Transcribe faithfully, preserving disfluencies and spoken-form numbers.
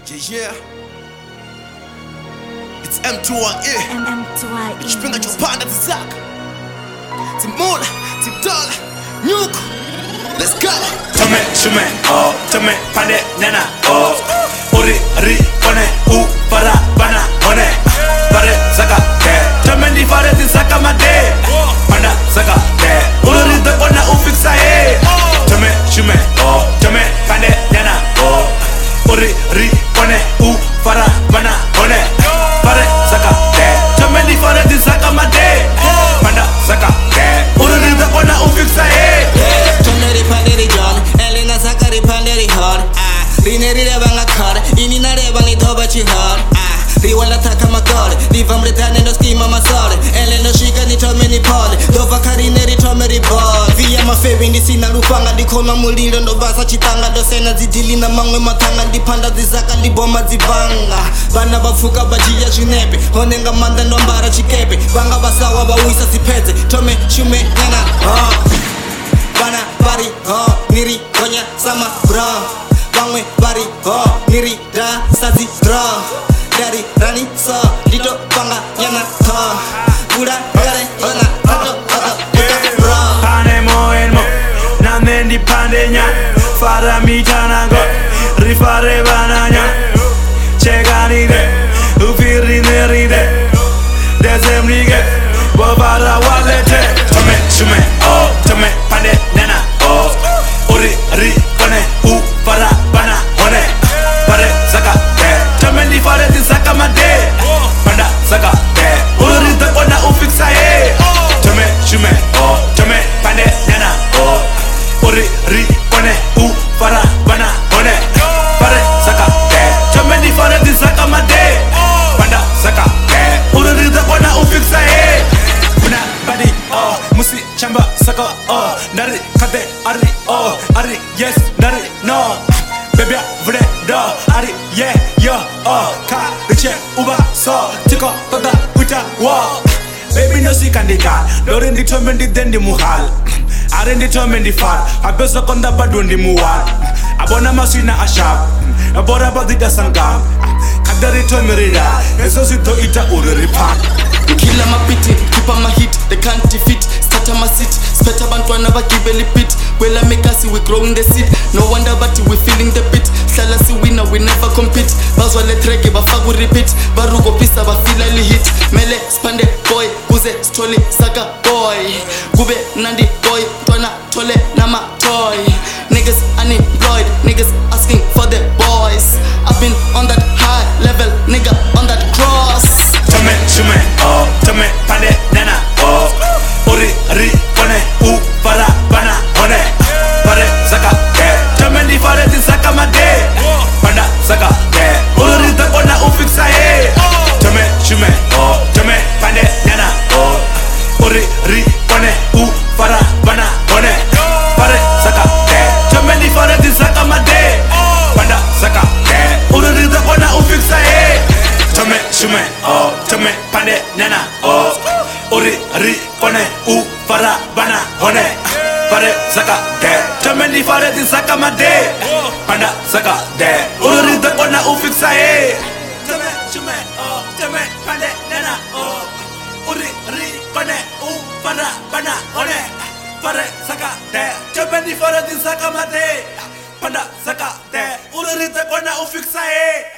Yeah, yeah. It's M two I E. M two I E. Ich bin gleich auf Panda zu Sack. Zum Mond, zum Dollar, Nuke. Let's go. Tome, shume, oh, tome, pande, nena, oh. Uri, ri, one, u, para, bana, one. Pare, saka, te. Tome, di fare, di saka, mate. Panda, saka, te. Uri, de, ona, u, fixa, eh. Tome, shume, oh, tome, pande, nena, oh. Uri, ri, one, u, para, bana, one. Pare, saka, te. Tome, di fare, di saka, mate. Panda, saka, te. Uri, de, ona, u, fixa, eh. Rineri revanga kar, ini na revanga thoba chi har. Ah, riwala thaka makar, rivam retane no schema masar. Ele no shika ni tome ni pal, dova karineri tome ri ball. Via mafevi ndi sina lupanga ndikona mulilo ndo basa chitanga ndo sena zidili na mangwe matanga ndipanda zizaka ndiboma zibanga. Bana bafuka bajia chinepe, honenga manda ndo mbara chikepe. Banga basawa bawisa sipeze, tome shume nyana. Ah, bana bari, ah, niri konya sama bra. Bangwe bari ho niri da sazi dra dari rani sa dito panga yana tha buda gare ona tato tato bra pane mo en mo na mendi pande nya fara mi tanango rifare bananya chegani de ufiri neri de desemnige bobara walete tome shume oh tome pande nena oh uri ri kone u para bana one pare saka te tome di fare di saka mate panda saka te uri de ona u fixa eh tome shume oh tome pande nena oh uri ri kone u para bana one pare saka te tome di fare di saka mate panda saka te uri de ona u fixa eh una body oh musi chamba saka oh nari kate ari oh ari yes nari no baby vre do ari yeah yo oh ka riche uba so tiko toda uta wo baby no si kandika lori ndi tome ndi dendi muhal are ndi tome ndi far abeso konda badu ndi muwal abona masina ashab abora badita sangam kadari tome rida eso sito ita uriri park kila mapiti keep my hit they can't defeat start my seat speta bantu never give a pit well I make us we growing the seed no wonder but we feeling the beat sala si winner we never compete bazwa le track bafaku repeat baruko pisa ba feel a hit mele spande boy kuze stoli saka boy kube nandi boy twana tole nama toy niggas unemployed niggas asking for the boys I've been on that high level nigga on that cross tome shume oh tome pande nena oh uri ri kone u para bana one pare saka te tome di fare di saka mate panda saka te uri de ona u fixa eh tome shume oh tome pande nena oh uri ri kone u para bana one pare saka te tome di fare di saka mate panda saka te uri de ona u fixa eh tome shume oh tome pande nena oh uri ri kone u para bana one pare saka te tome di fare di saka mate panda saka te uri de ona u fixa eh tome shume oh tome pande nena oh uri ri kone u para bana one pare saka te tome di fare di saka mate panda saka te uri de ona u fixa eh